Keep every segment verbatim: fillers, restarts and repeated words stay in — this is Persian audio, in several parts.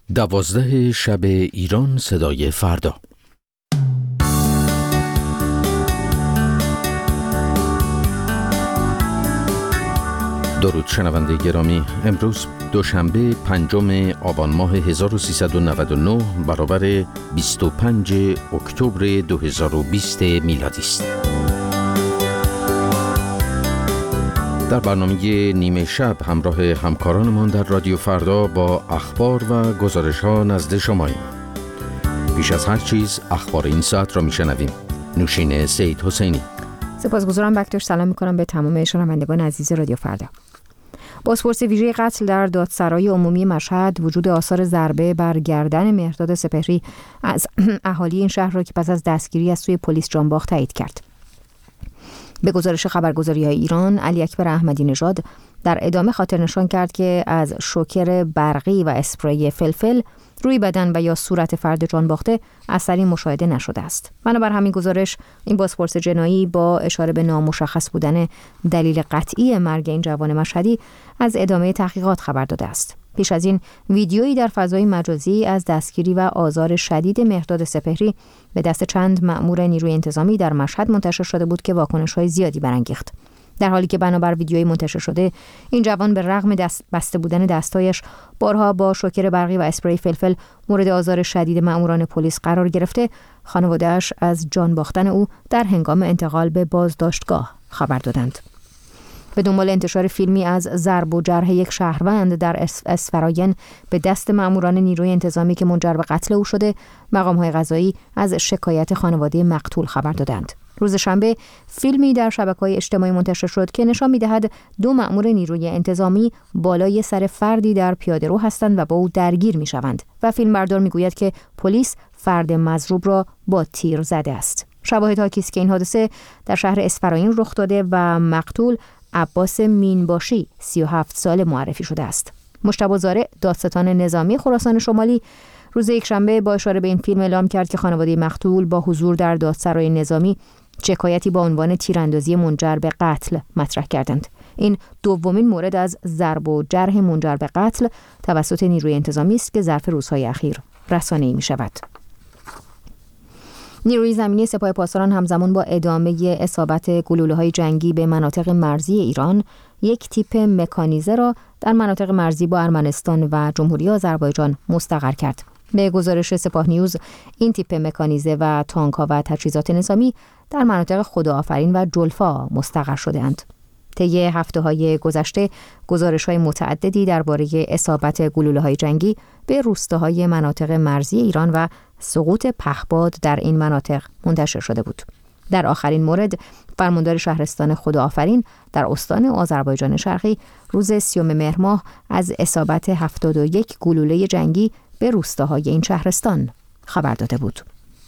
دوازده شب ایران صدای فردا. درود شنونده گرامی، امروز دوشنبه پنجم آبان ماه هزار و سیصد و نود و نه برابر بیست و پنجم اکتبر دو هزار و بیست میلادی است. در برنامه نیمه شب همراه همکارانمان در رادیو فردا با اخبار و گزارش‌ها نزد شماییم. پیش از هر چیز اخبار این ساعت را میشنویم. نوشین سید حسینی. سپاسگزارم بکتاش. سلام میکنم به تمام شنوندگان عزیز رادیو فردا. بازپرسی ویژه قتل در دادسرای عمومی مشهد وجود آثار ضربه بر گردن مهرداد سپهری از اهالی این شهر را که پس از دستگیری از سوی پلیس جانباخت تایید کرد. به گزارش خبرگزاری‌های ایران، علی اکبر احمدی نژاد در ادامه خاطر نشان کرد که از شوکر برقی و اسپری فلفل روی بدن و یا صورت فرد جانباخته اثری مشاهده نشده است. بنابر همین گزارش، این بازپرس جنایی با اشاره به نامشخص بودن دلیل قطعی مرگ این جوان مشهدی از ادامه تحقیقات خبر داده است. پیش از این ویدیویی در فضای مجازی از دستگیری و آزار شدید مهرداد سپهری به دست چند مأمور نیروی انتظامی در مشهد منتشر شده بود که واکنش‌های زیادی برانگیخت. در حالی که بنابر ویدیویی منتشر شده، این جوان به رغم دست بسته بودن دستایش بارها با شوکر برقی و اسپری فلفل مورد آزار شدید مأموران پلیس قرار گرفته، خانواده‌اش از جان باختن او در هنگام انتقال به بازداشتگاه خبر دادند. به دنبال انتشار فیلمی از ضرب و جرح یک شهروند در اسفراین به دست مأموران نیروی انتظامی که منجر به قتل او شده، مقام‌های قضایی از شکایت خانواده مقتول خبر دادند. روز شنبه فیلمی در شبکه‌های اجتماعی منتشر شد که نشان می‌دهد دو مأمور نیروی انتظامی بالای سر فردی در پیاده‌رو هستند و با او درگیر می‌شوند و فیلمبردار می‌گوید که پلیس فرد مضروب را با تیر زده است. شواهد حاکی است که این حادثه در شهر اسفراین رخ داده و مقتول عباس مینباشی سی و هفت ساله معرفی شده است. مجتبی زارع، دادستان نظامی خراسان شمالی، روز یکشنبه با اشاره به این فیلم اعلام کرد که خانواده مقتول با حضور در دادسرای نظامی شکایتی با عنوان تیراندازی منجر به قتل مطرح کردند. این دومین مورد از ضرب و جرح منجر به قتل توسط نیروی انتظامی است که ظرف روزهای اخیر رسانه‌ای می‌شود. نیروی زمینی سپاه پاسداران همزمان با ادامه اصابت گلوله‌های جنگی به مناطق مرزی ایران، یک تیپ مکانیزه را در مناطق مرزی با ارمنستان و جمهوری آذربایجان مستقر کرد. به گزارش سپاه نیوز، این تیپ مکانیزه و تانک‌ها و تجهیزات نظامی در مناطق خداآفرین و جلفا مستقر شده‌اند. طی هفته‌های گذشته گزارش‌های متعددی درباره اصابت گلوله‌های جنگی به روستاهای مناطق مرزی ایران و سقوط پهپاد در این مناطق منتشر شده بود. در آخرین مورد، فرماندار شهرستان خداآفرین در استان آذربایجان شرقی روز سیوم مهر ماه از اصابت هفتاد و یک گلوله جنگی به روستاهای این شهرستان خبر داده بود.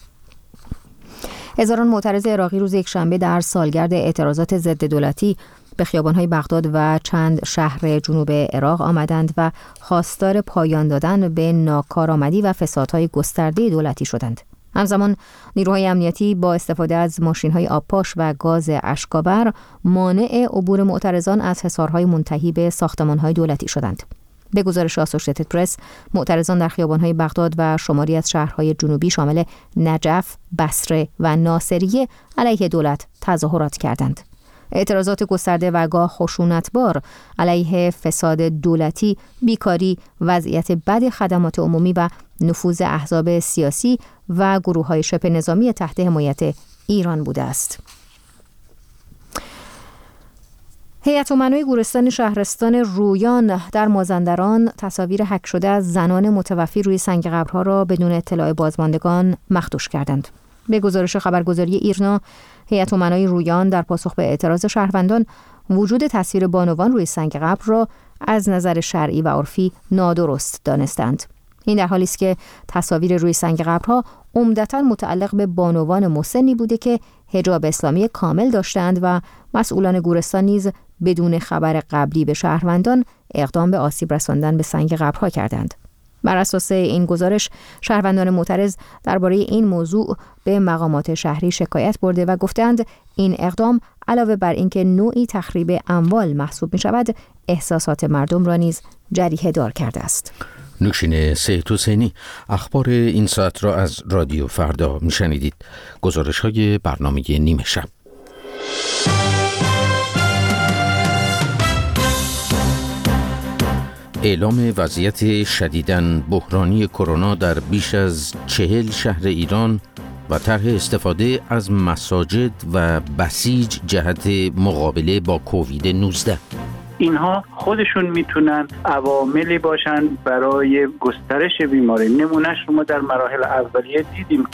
هزاران معترض عراقی روز یکشنبه در سالگرد اعتراضات ضد دولتی به خیابان‌های بغداد و چند شهر جنوب عراق آمدند و خواستار پایان دادن به ناکارآمدی و فسادهای گسترده دولتی شدند. همزمان نیروهای امنیتی با استفاده از ماشین‌های آبپاش و گاز اشک‌آور مانع عبور معترضان از حصارهای منتهی به ساختمان‌های دولتی شدند. به گزارش آسوشیتد پرس، معترضان در خیابان‌های بغداد و شماری از شهرهای جنوبی شامل نجف، بصره و ناصریه علیه دولت تظاهرات کردند. اعتراضات گسترده و گاه خشونتبار علیه فساد دولتی، بیکاری، وضعیت بد خدمات عمومی و نفوذ احزاب سیاسی و گروه‌های شبه نظامی تحت حمایت ایران بوده است. هیئت امنای گورستان شهرستان رویان در مازندران تصاویر هک شده از زنان متوفی روی سنگ قبرها را بدون اطلاع بازماندگان مخدوش کردند. به گزارش خبرگزاری ایرنا، هیئت امنای رویان در پاسخ به اعتراض شهروندان وجود تصویر بانوان روی سنگ قبر را از نظر شرعی و عرفی نادرست دانستند. این در حالی است که تصاویر روی سنگ قبرها عمدتاً متعلق به بانوان مسنی بوده که حجاب اسلامی کامل داشتند و مسئولان گورستان نیز بدون خبر قبلی به شهروندان اقدام به آسیب رساندن به سنگ قبرها کردند. بر اساس این گزارش، شهروندان معترض درباره این موضوع به مقامات شهری شکایت برده و گفتند این اقدام علاوه بر اینکه نوعی تخریب اموال محسوب می شود، احساسات مردم را نیز جریحه دار کرده است. نوشین سید حسینی. اخبار این ساعت را از رادیو فردا میشنیدید. گزارش های برنامه نیمه شب. اعلام وضعیت شدیداً بحرانی کرونا در بیش از چهل شهر ایران و طرح استفاده از مساجد و بسیج جهت مقابله با کووید نوزده. اینها خودشون میتونن عواملی باشن برای گسترش بیماری. نمونهش رو ما در مراحل اولیه دیدیم.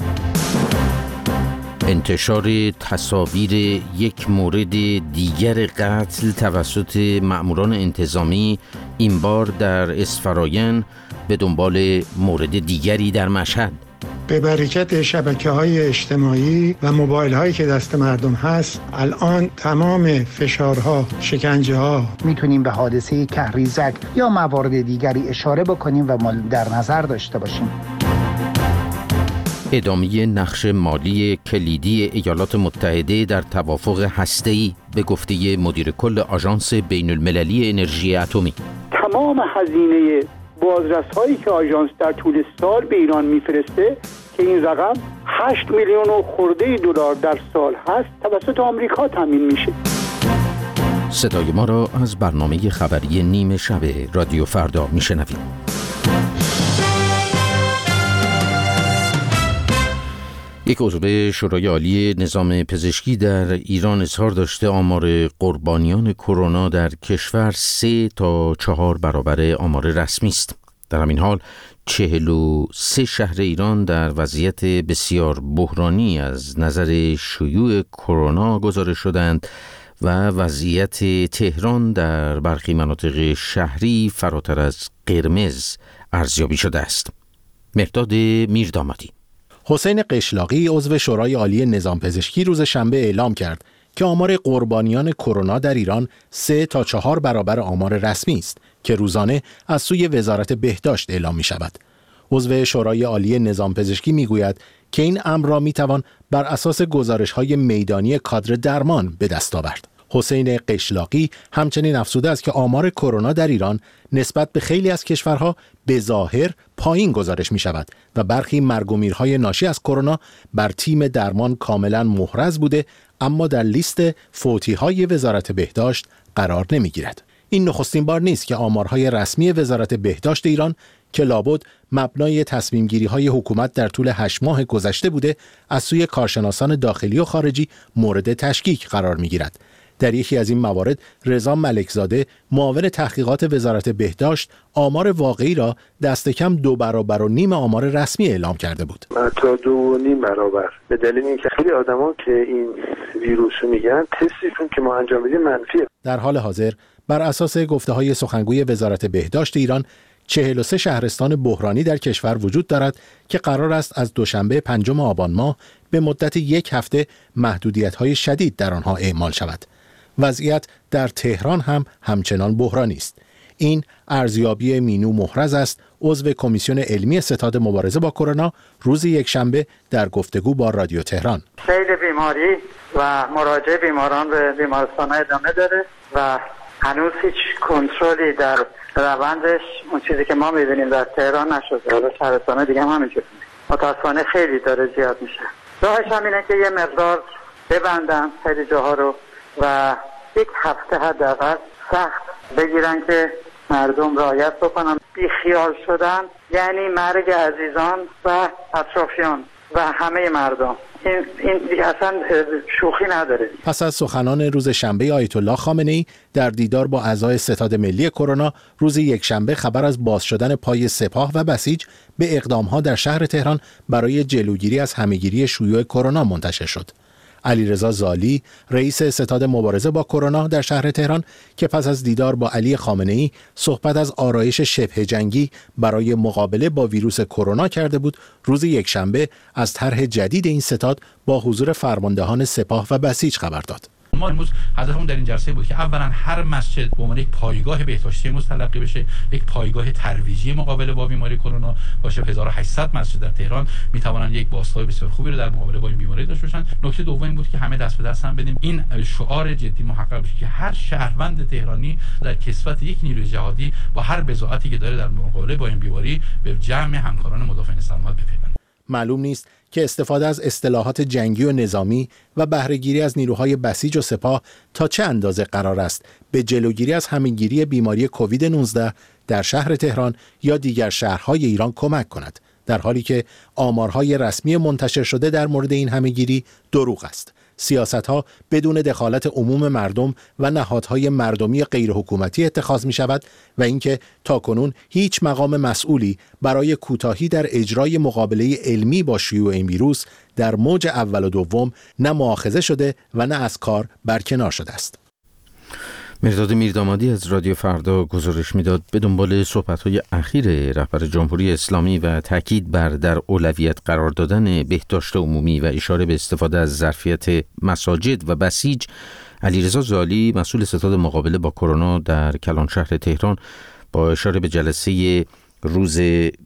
انتشار تصاویر یک مورد دیگر قتل توسط مأموران انتظامی، این بار در اسفراین به دنبال مورد دیگری در مشهد. به برکت شبکه‌های اجتماعی و موبایل‌هایی که دست مردم هست، الان تمام فشارها، شکنجه‌ها، میتونیم به حادثه کهریزک یا موارد دیگری اشاره بکنیم و ما در نظر داشته باشیم. ادامه نقش مالی کلیدی ایالات متحده در توافق هسته‌ای به گفته مدیر کل آژانس بین المللی انرژی اتمی. تمام هزینه بازرس‌هایی که آژانس در طول سال به ایران میفرسته که این رقم هشت میلیون و خورده دلار در سال هست، توسط آمریکا تامین میشه. صدای ما را از برنامه خبری نیمه شب رادیو فردا میشنوید. یک عضو شورای عالی نظام پزشکی در ایران اظهار داشته آمار قربانیان کرونا در کشور سه تا چهار برابر آمار رسمی است. در همین حال چهل و سه شهر ایران در وضعیت بسیار بحرانی از نظر شیوع کرونا گزارش شدند و وضعیت تهران در برخی مناطق شهری فراتر از قرمز ارزیابی شده است. مرداد میردامادی. حسین قشلاقی عضو شورای عالی نظام پزشکی روز شنبه اعلام کرد که آمار قربانیان کرونا در ایران سه تا چهار برابر آمار رسمی است که روزانه از سوی وزارت بهداشت اعلام می شود. عضو شورای عالی نظام پزشکی می گوید که این امر را می توان بر اساس گزارش‌های میدانی کادر درمان به دست آورد. حسین قشلاقی همچنین افزوده است که آمار کرونا در ایران نسبت به خیلی از کشورها به ظاهر پایین گزارش می شود و برخی مرگ و میرهای ناشی از کرونا بر تیم درمان کاملا محرز بوده، اما در لیست فوتی‌های وزارت بهداشت قرار نمی گیرد. این نخستین بار نیست که آمارهای رسمی وزارت بهداشت ایران که لابد مبنای تصمیم گیری های حکومت در طول هشت ماه گذشته بوده، از سوی کارشناسان داخلی و خارجی مورد تشکیک قرار می گیرد. در یکی از این موارد رضا ملکزاده معاون تحقیقات وزارت بهداشت آمار واقعی را دست کم دو برابر و نیم آمار رسمی اعلام کرده بود. تا دو و نیم برابر، به دلیل اینکه خیلی آدما که این ویروس رو میگن تستشون که ما انجام میدیم منفیه. در حال حاضر بر اساس گفته‌های سخنگوی وزارت بهداشت ایران چهل و سه شهرستان بحرانی در کشور وجود دارد که قرار است از دوشنبه پنجم آبان ماه به مدت یک هفته محدودیت‌های شدید در آنها اعمال شود. وضعیت در تهران هم همچنان بحرانی است. این ارزیابی مینو محرز است، عضو کمیسیون علمی ستاد مبارزه با کرونا، روز یکشنبه در گفتگو با رادیو تهران. سیل بیماری و مراجعه بیماران به بیمارستان ادامه داره و هنوز هیچ کنترلی در روندش اون چیزی که ما می‌بینیم در تهران نشده. حالا شهرستان دیگه هم همینجوری. متأسفانه خیلی داره زیاد میشه. راهش هم اینه که یه مقدار ببندن خیلی جاها رو و یک هفته حداقل سخت بگیرن که مردم رعایت بکنن. بی خیال شدن یعنی مرگ عزیزان و اطرافیان و همه مردم. این این دیگه اصلا شوخی نداره. پس از سخنان روز شنبه آیت الله خامنه‌ای در دیدار با اعضای ستاد ملی کرونا، روز یکشنبه خبر از باز شدن پای سپاه و بسیج به اقدام‌ها در شهر تهران برای جلوگیری از همه‌گیری شیوع کرونا منتشر شد. علیرضا زالی، رئیس ستاد مبارزه با کرونا در شهر تهران که پس از دیدار با علی خامنه‌ای صحبت از آرایش شبه جنگی برای مقابله با ویروس کرونا کرده بود، روز یکشنبه از طرح جدید این ستاد با حضور فرماندهان سپاه و بسیج خبر داد. ما امروز هدفمون در این جلسه بود که اولا هر مسجد به عنوان یک پایگاه بهداشتی امروز تلقی بشه، یک پایگاه ترویجی مقابله با بیماری کرونا باشه. هزار و هشتصد مسجد در تهران میتوانن یک بازتاب بسیار خوبی رو در مقابله با این بیماری داشته باشن. نکته دوم این بود که همه دست به دست هم بدیم این شعار جدی محقق بشه که هر شهروند تهرانی در کسوت یک نیروی جهادی با هر بضاعتی که داره در مقابله با این بیماری به جمع همکاران مدافعین سلامت بپیوند. معلوم نیست که استفاده از اصطلاحات جنگی و نظامی و بهره‌گیری از نیروهای بسیج و سپاه تا چه اندازه قرار است به جلوگیری از همه‌گیری بیماری کووید نوزده در شهر تهران یا دیگر شهرهای ایران کمک کند، در حالی که آمارهای رسمی منتشر شده در مورد این همه‌گیری دروغ است. سیاست‌ها بدون دخالت عموم مردم و نهادهای مردمی غیرحکومتی اتخاذ می‌شود و اینکه تاکنون هیچ مقام مسئولی برای کوتاهی در اجرای مقابله علمی با شیوع این ویروس در موج اول و دوم نه مؤاخذه شده و نه از کار برکنار شده است. مرداد میردامادی از رادیو فردا گزارش میداد. به دنبال صحبت‌های اخیر رهبر جمهوری اسلامی و تاکید بر در اولویت قرار دادن بهداشت عمومی و اشاره به استفاده از ظرفیت مساجد و بسیج، علیرضا زالی مسئول ستاد مقابله با کرونا در کلانشهر تهران با اشاره به جلسه روز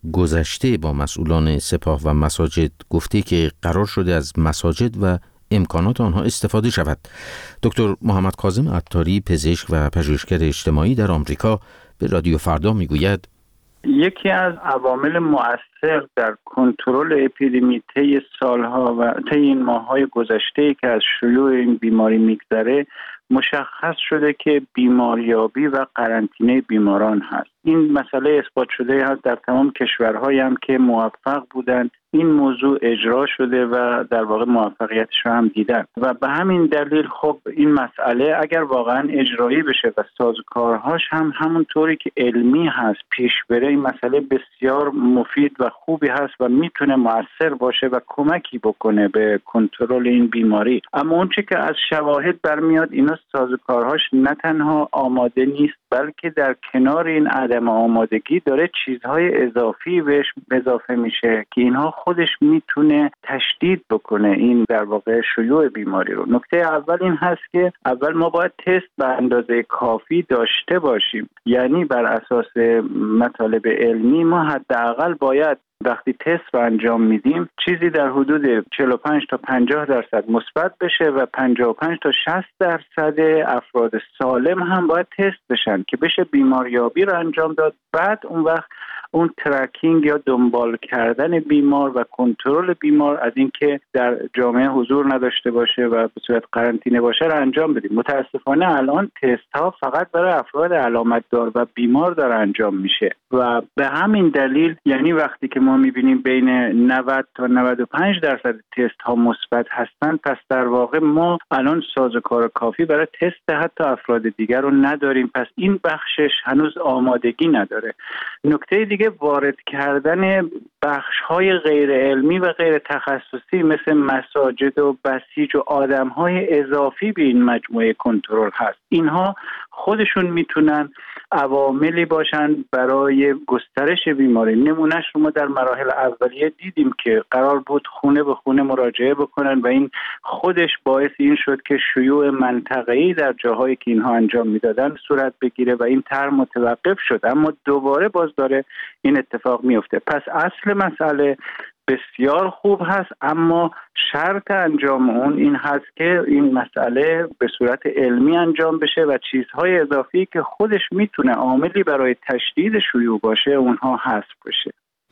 گذشته با مسئولان سپاه و مساجد گفته که قرار شده از مساجد و امکانات آنها استفاده شود. دکتر محمد کاظم عطاری، پزشک و پژوهشگر اجتماعی در آمریکا، به رادیو فردا میگوید یکی از عوامل مؤثر در کنترل اپیدمی طی سالها و طی این ماه‌های گذشته که از شیوع این بیماری میگذره مشخص شده که بیماریابی و قرنطینه بیماران هست. این مسئله اثبات شده هست در تمام کشورهایی هم که موفق بودند این موضوع اجرا شده و در واقع موفقیتش رو هم دیدن و به همین دلیل خب این مسئله اگر واقعا اجرایی بشه و سازوکارهاش هم همونطوری که علمی هست پیش بره، این مسئله بسیار مفید و خوبی هست و میتونه مؤثر باشه و کمکی بکنه به کنترل این بیماری. اما اون چه که از شواهد برمیاد اینا سازوکارهاش نه تنها آماده نیست بلکه در کنار این عدم آمادگی داره چیزهای اضافی بهش اضافه میشه که اینها خودش میتونه تشدید بکنه این در واقع شیوع بیماری رو. نکته اول این هست که اول ما باید تست به اندازه کافی داشته باشیم، یعنی بر اساس مطالب علمی ما حداقل باید وقتی تست رو انجام میدیم چیزی در حدود چهل و پنج تا پنجاه درصد مثبت بشه و پنجاه و پنج تا شصت درصد افراد سالم هم باید تست بشن که بشه بیماریابی رو انجام داد. بعد اون وقت اون ترکینگ یا دنبال کردن بیمار و کنترل بیمار از اینکه در جامعه حضور نداشته باشه و به صورت قرنطینه باشه رو انجام بدیم. متاسفانه الان تست ها فقط برای افراد علامت دار و بیمار داره انجام میشه و به همین دلیل یعنی وقتی که ما میبینیم بین نود تا نود و پنج درصد تست ها مثبت هستن، پس در واقع ما الان سازوکار کافی برای تست حتی افراد دیگر رو نداریم. پس این بخشش هنوز آمادگی نداره. نکته دیگه وارد کردن بخش‌های غیر علمی و غیر تخصصی مثل مساجد و بسیج و آدم‌های اضافی به این مجموعه کنترل هست. اینها خودشون میتونن عواملی باشن برای گسترش بیماری. نمونهش رو ما در مراحل اولیه دیدیم که قرار بود خونه به خونه مراجعه بکنن و این خودش باعث این شد که شیوع منطقه‌ای در جاهایی که اینها انجام میدادن صورت بگیره و این طرح متوقف شد، اما دوباره باز داره این اتفاق میفته. پس اصل مسئله بسیار خوب هست، اما شرط انجام اون این هست که این مسئله به صورت علمی انجام بشه و چیزهای اضافی که خودش میتونه عاملی برای تشدید شیوع باشه اونها حذف بشه.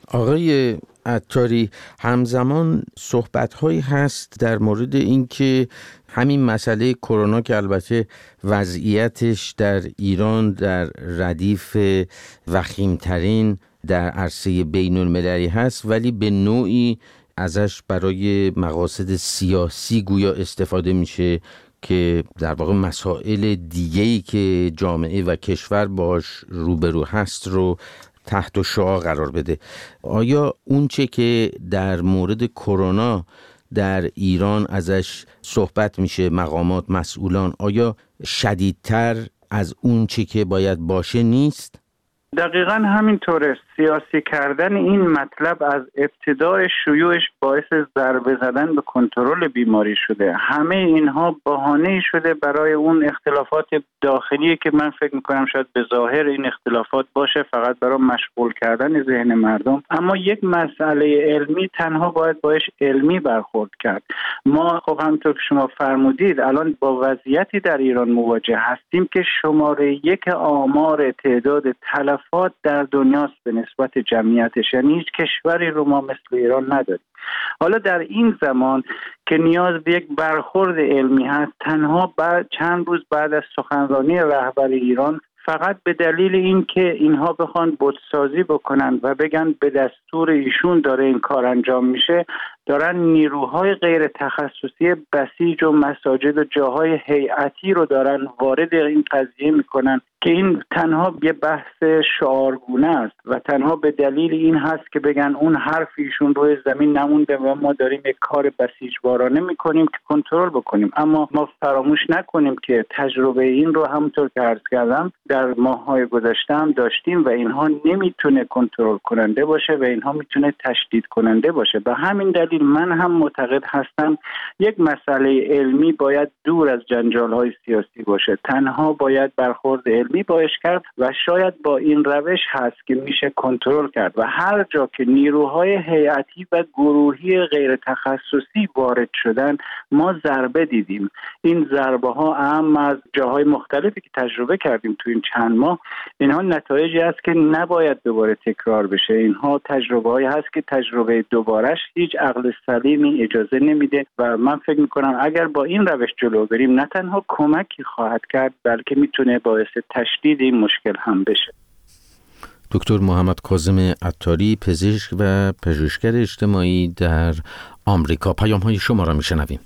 آقای عطاری، همزمان صحبت‌هایی هست در مورد اینکه همین مسئله کرونا که البته وضعیتش در ایران در ردیف وخیمترین در عرصه بین المللی هست، ولی به نوعی ازش برای مقاصد سیاسی گویا استفاده میشه که در واقع مسائل دیگه‌ای که جامعه و کشور باش روبرو هست رو تحت شعاع قرار بده. آیا اون چه که در مورد کرونا در ایران ازش صحبت میشه مقامات مسئولان، آیا شدیدتر از اون چه که باید باشه نیست؟ دقیقاً همینطوره. سیاسی کردن این مطلب از ابتدای شیوعش باعث ضربه زدن به کنترل بیماری شده. همه اینها بهانه‌ای شده برای اون اختلافات داخلی که من فکر میکنم شاید به ظاهر این اختلافات باشه فقط برای مشغول کردن ذهن مردم، اما یک مسئله علمی تنها باید باش علمی برخورد کرد. ما خب همونطور که شما فرمودید الان با وضعیتی در ایران مواجه هستیم که شماره یک آمار تعداد تلفات در دنیاست به نسبت جمعیتش، یعنی هیچ کشوری رو ما مثل ایران نداریم. حالا در این زمان که نیاز به یک برخورد علمی هست، تنها بعد چند روز بعد از سخنرانی رهبر ایران فقط به دلیل اینکه اینها بخوان بتسازی بکنن و بگن به دستور ایشون داره این کار انجام میشه، دارن نیروهای غیر تخصصی بسیج و مساجد و جاهای هیئتی رو دارن وارد این قضیه میکنن که این تنها یه بحث شعارگونه است و تنها به دلیل این هست که بگن اون حرف ایشون روی زمین نمونده و ما داریم یک کار بسیجوارانه میکنیم که کنترل بکنیم. اما ما فراموش نکنیم که تجربه این رو همونطور که عرض کردم در ماه‌های گذشته هم داشتیم و اینها نمیتونه کنترل کننده باشه و اینها میتونه تشدید کننده باشه. به همین دلیل من هم معتقد هستم یک مسئله علمی باید دور از جنجال‌های سیاسی باشه، تنها باید برخورد علمی باش کرد و شاید با این روش هست که میشه کنترل کرد و هر جا که نیروهای هیئتی و گروهی غیر تخصصی وارد شدن ما ضربه دیدیم. این ضربه ها اهم از جاهای مختلفی که تجربه کردیم تو این چند ماه، اینها نتایجی است که نباید دوباره تکرار بشه. اینها تجربه هایی هست که تجربه دوبارش هیچ عقل سلیمی اجازه نمیده و من فکر میکنم اگر با این روش جلو بریم نه تنها کمکی خواهد کرد بلکه میتونه باعث تشدید این مشکل هم بشه. دکتر محمد کاظم عطاری، پزشک و پژوهشگر اجتماعی در آمریکا، پیام های شما را میشنویم.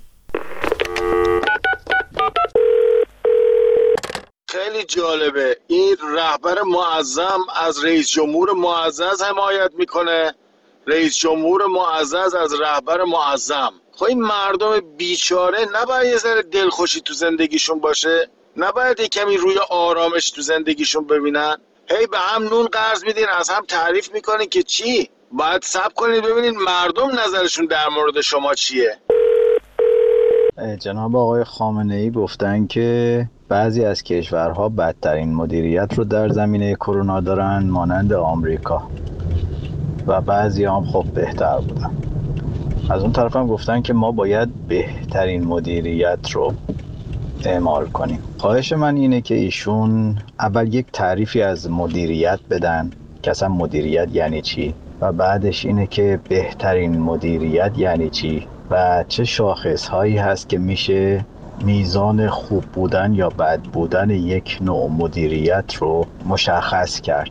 خیلی جالبه، این رهبر معظم از رئیس جمهور معزز حمایت میکنه، رئیس جمهور معزز از رهبر معظم. خب این مردم بیچاره نباید یه ذره دلخوشی تو زندگیشون باشه؟ نباید یه کمی روی آرامش تو زندگیشون ببینن؟ هی به هم نون قرض میدین، از هم تعریف میکنین که چی؟ باید صبر کنید ببینین مردم نظرشون در مورد شما چیه. جناب آقای خامنه‌ای گفتن که بعضی از کشورها بدترین مدیریت رو در زمینه کرونا دارن مانند آمریکا و بعضی هم خب بهتر بودن. از اون طرف هم گفتن که ما باید بهترین مدیریت رو اعمال کنیم. خواهش من اینه که ایشون اول یک تعریفی از مدیریت بدن که اصلا مدیریت یعنی چی و بعدش اینه که بهترین مدیریت یعنی چی و چه شاخصهایی هست که میشه میزان خوب بودن یا بد بودن یک نوع مدیریت رو مشخص کرد.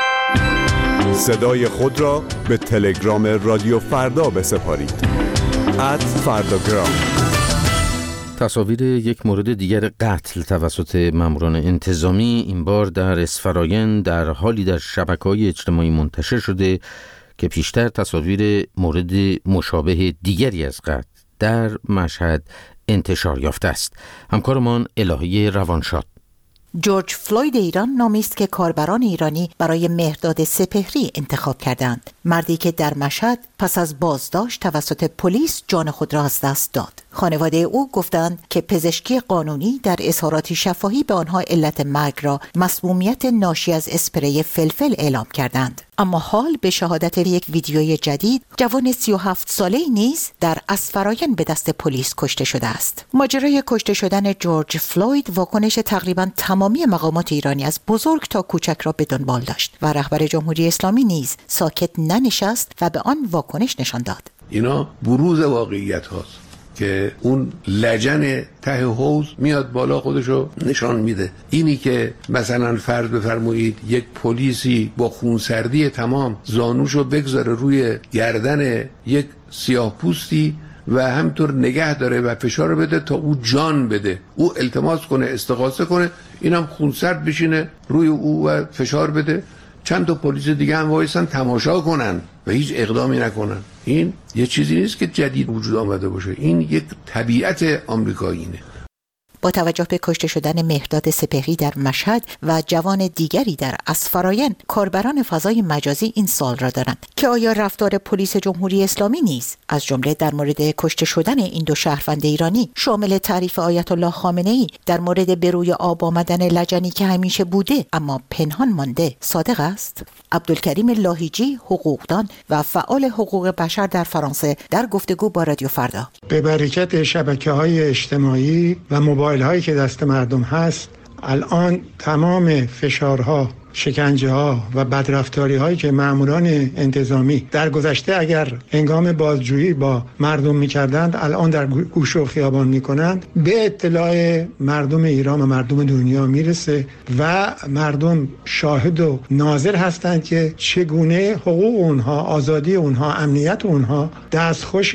صدای خود را به تلگرام رادیو فردا بسپارید. ات فرداگرام. تصاویر یک مورد دیگر قتل توسط ماموران انتظامی این بار در اسفراین در حالی در شبکه‌های اجتماعی منتشر شده که پیشتر تصاویر مورد مشابه دیگری از قتل در مشهد انتشار یافته است. همکارمان الهی روانشاد. جورج فلوید ایران نامی است که کاربران ایرانی برای مهرداد سپهری انتخاب کردند. مردی که در مشهد پس از بازداشت توسط پلیس جان خود را از دست داد. خانواده او گفتند که پزشکی قانونی در اظهاراتی شفاهی به آنها علت مرگ را مسمومیت ناشی از اسپری فلفل اعلام کردند. اما حال به شهادت یک ویدیوی جدید جوان سی و هفت ساله‌ای نیز در اسفراین به دست پلیس کشته شده است. ماجرای کشته شدن جورج فلوید واکنش تقریباً تمامی مقامات ایرانی از بزرگ تا کوچک را به دنبال داشت و رهبر جمهوری اسلامی نیز ساکت ننشست و به آن واکنش نشان داد. اینا بروز واقعیت هاست که اون لجن ته حوض میاد بالا خودشو نشان میده. اینی که مثلا فرض بفرمایید یک پلیسی با خونسردی تمام زانوشو بگذاره روی گردن یک سیاه‌پوستی و همطور نگه داره و فشار بده تا او جان بده، او التماس کنه استغاثه کنه، اینم خونسرد بشینه روی او و فشار بده، چند تا پلیس دیگه هم وایسن تماشا کنن و هیچ اقدامی نکنن. این یه چیزی نیست که جدید وجود آمده باشه، این یک طبیعت آمریکاییه. با توجه به کشته شدن مهرداد سپهری در مشهد و جوان دیگری در اسفراین، کاربران فضای مجازی این سوال را دارند که آیا رفتار پلیس جمهوری اسلامی نیز از جمله در مورد کشته شدن این دو شهروند ایرانی شامل تعریف آیت الله خامنه‌ای در مورد به روی آب آمدن لجنی که همیشه بوده اما پنهان مانده صادق است؟ عبدالکریم لاهیجی، حقوقدان و فعال حقوق بشر در فرانسه، در گفتگو با رادیو فردا: به برکت شبکه‌های اجتماعی و موبایل‌هایی که دست مردم هست، الان تمام فشارها، شکنجه ها و بدرفتاری هایی که ماموران انتظامی در گذشته اگر هنگام بازجویی با مردم میکردند، الان در گوش و خیابان میکنند، به اطلاع مردم ایران و مردم دنیا میرسه و مردم شاهد و ناظر هستند که چگونه حقوق اونها، آزادی اونها، امنیت اونها دستخوش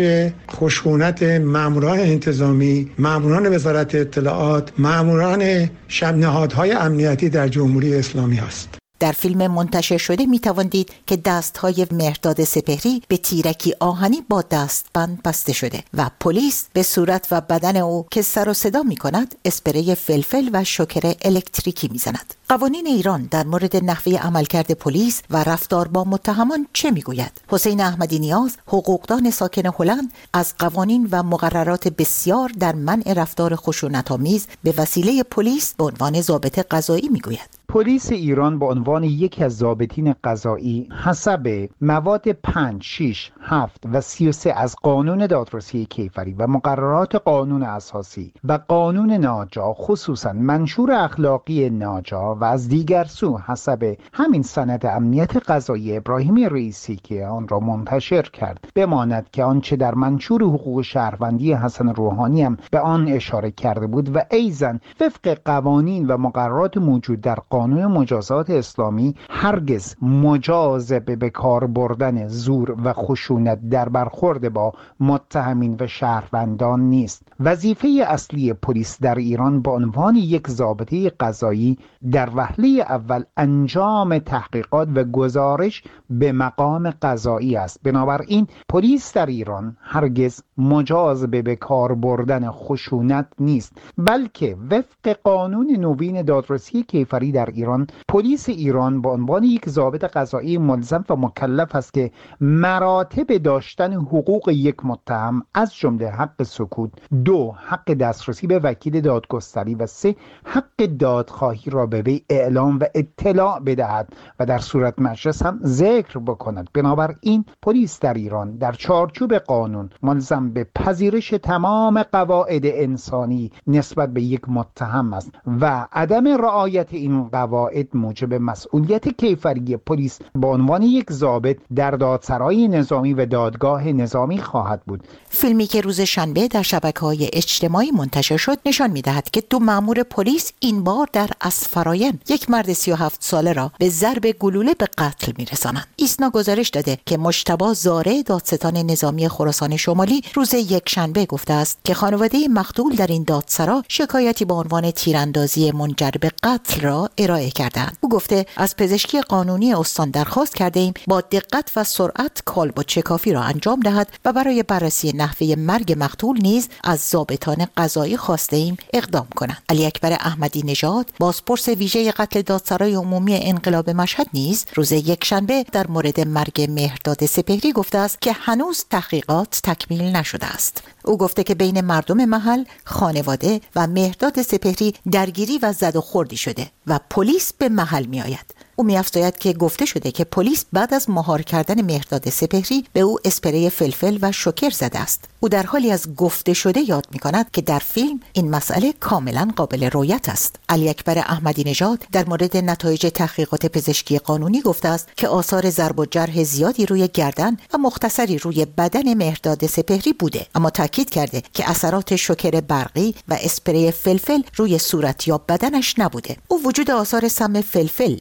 خشونت ماموران انتظامی، ماموران وزارت اطلاعات، ماموران شب نهادهای امنیتی در جمهوری اسلامی است. در فیلم منتشر شده می تواندید که دستهای مهرداد سپهری به تیرکی آهنی با دستبند بسته شده و پلیس به صورت و بدن او که سر و صدا می کند اسپری فلفل و شوکر الکتریکی می زند. قوانین ایران در مورد نحوه عملکرد پلیس و رفتار با متهمان چه می گوید؟ حسین احمدی نیاز، حقوقدان ساکن هلند، از قوانین و مقررات بسیار در منع رفتار خشونت‌آمیز به وسیله پلیس به عنوان ضابط قضایی می گوید. پلیس ایران به عنوان یکی از ضابطین قضایی حسب مواد پنج، شش، هفت و سی و سه از قانون دادرسی کیفری و مقررات قانون اساسی و قانون ناجا، خصوصا منشور اخلاقی ناجا، و از دیگر سو حسب همین سند امنیت قضایی ابراهیم رئیسی که آن را منتشر کرد، بماند که آنچه در منشور حقوق شهروندی حسن روحانی هم به آن اشاره کرده بود و ایضا وفق قوانین و مقررات موجود در قانون مجازات اسلامی هرگز مجاز به بکار بردن زور و خشونت در برخورد با متهمین و شهروندان نیست. وظیفه اصلی پلیس در ایران به عنوان یک ضابطه قضایی در وهله اول انجام تحقیقات و گزارش به مقام قضایی است. بنابراین پلیس در ایران هرگز مجاز به بکار بردن خشونت نیست، بلکه وفق قانون نوین دادرسی کیفری در ایران، پلیس ایران به عنوان یک ضابط قضایی ملزم و مکلف است که مراتب داشتن حقوق یک متهم از جمله حق سکوت، دو حق دسترسی به وکیل دادگستری و سه حق دادخواهی را به وی اعلام و اطلاع بدهد و در صورت مجلس هم ذکر بکند. بنابراین پلیس در ایران در چارچوب قانون ملزم به پذیرش تمام قواعد انسانی نسبت به یک متهم است و عدم رعایت این قواعد موجب مسئولیت کیفری پلیس به عنوان یک ضابط در دادسرای نظامی و دادگاه نظامی خواهد بود. فیلمی که روز شنبه در شبکه‌های اجتماعی منتشر شد نشان می‌دهد که دو مأمور پلیس این بار در اسفراین یک مرد سی و هفت ساله را به ضرب گلوله به قتل می‌رسانند. ایسنا گزارش داده که مجتبی زاره، دادستان نظامی خراسان شمالی، روز یک شنبه گفته است که خانواده مقتول در این دادسرا شکایتی با عنوان تیراندازی منجر به قتل را ارائه کردند. او گفته از پزشکی قانونی استان درخواست کرده ایم با دقت و سرعت کالبد شکافی را انجام دهد و برای بررسی نحوه مرگ مقتول نیز از ضابطان قضایی خواسته ایم اقدام کنند. علی اکبر احمدی نژاد، بازپرس ویژه قتل دادسرای عمومی انقلاب مشهد، نیز روز یک شنبه در مورد مرگ مهرداد سپهری گفته است که هنوز تحقیقات تکمیل نشده است. او گفته که بین مردم محل، خانواده و مهرداد سپهری درگیری و زد و خوردی شده و پلیس به محل می آید. او می‌افزاید که گفته شده که پلیس بعد از مهار کردن مهرداد سپهری به او اسپری فلفل و شوکر زده است. او در حالی از گفته شده یاد می‌کند که در فیلم این مسئله کاملا قابل رؤیت است. علی اکبر احمدی نژاد در مورد نتایج تحقیقات پزشکی قانونی گفته است که آثار ضرب و جرح زیادی روی گردن و مختصری روی بدن مهرداد سپهری بوده، اما تاکید کرده که اثرات شوکر برقی و اسپری فلفل روی صورت یا بدنش نبوده. او وجود آثار سم فلفل در بدن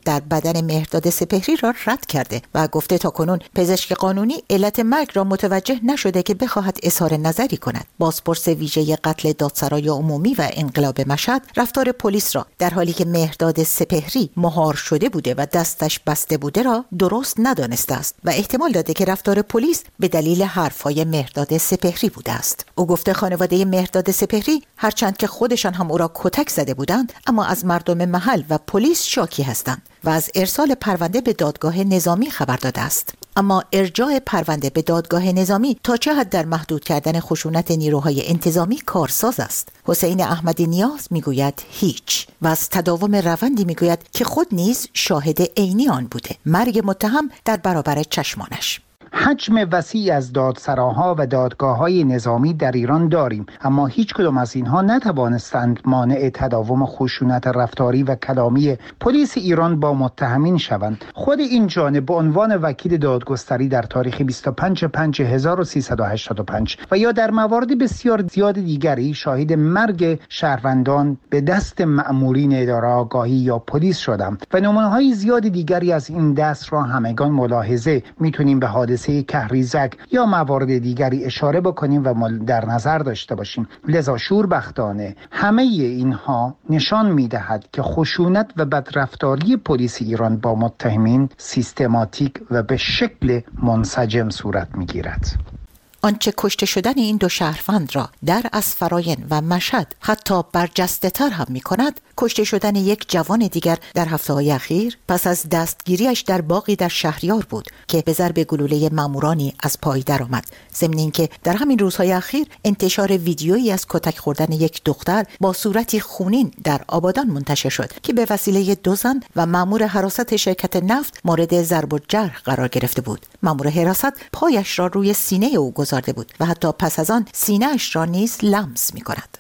بدن مهرداد سپهری را رد کرده و گفته تاکنون پزشک قانونی علت مرگ را متوجه نشده که بخواهد اظهار نظری کند. بازپرس ویژه قتل دادسرای عمومی و انقلاب مشهد رفتار پلیس را در حالی که مهرداد سپهری مهار شده بوده و دستش بسته بوده را درست ندانسته است و احتمال داده که رفتار پلیس به دلیل حرفهای مهرداد سپهری بوده است. او گفته خانواده مهرداد سپهری هرچند که خودشان هم او را کتک زده بودند، اما از مردم محل و پلیس شاکی هستند و از ارسال پرونده به دادگاه نظامی خبر داده است. اما ارجاع پرونده به دادگاه نظامی تا چه حد در محدود کردن خشونت نیروهای انتظامی کارساز است؟ حسین احمدی نیاز میگوید هیچ و از تداوم روندی میگوید که خود نیز شاهد عینی آن بوده، مرگ متهم در برابر چشمانش. حجم وسیعی از دادسراها و دادگاه‌های نظامی در ایران داریم، اما هیچ کدام از اینها نتوانستند مانع تداوم خشونت رفتاری و کلامی پلیس ایران با متهمین شوند. خود این جانب به عنوان وکیل دادگستری در تاریخ بیست و پنج پنج هزار و سیصد و هشتاد و پنج و یا در موارد بسیار زیاد دیگری شاهد مرگ شهروندان به دست مأمورین اداره آگاهی یا پلیس شدم و نمونه‌های زیاد دیگری از این دست را همگان ملاحظه میتونیم به حادثه کهریزک یا موارد دیگری اشاره بکنیم و در نظر داشته باشیم. لذا شوربختانه همه اینها نشان میدهد که خشونت و بدرفتاری پلیس ایران با متهمین سیستماتیک و به شکل منسجم صورت میگیرد. آنچه کشته شدن این دو شهروند را در اسفراین و مشهد حتی برجسته تر هم می کند، کشته شدن یک جوان دیگر در هفته های اخیر پس از دستگیریش در باغی در شهریار بود که به ضرب گلوله مامورانی از پای درآمد. ضمن اینکه در همین روزهای اخیر انتشار ویدیویی از کتک خوردن یک دختر با صورتی خونین در آبادان منتشر شد که به وسیله دو زن و مامور حراست شرکت نفت مورد ضرب و جرح قرار گرفته بود. مامور حراست پایش را روی سینه او گذارده بود و حتی پس از آن سینه‌اش را نیز لمس می‌کند.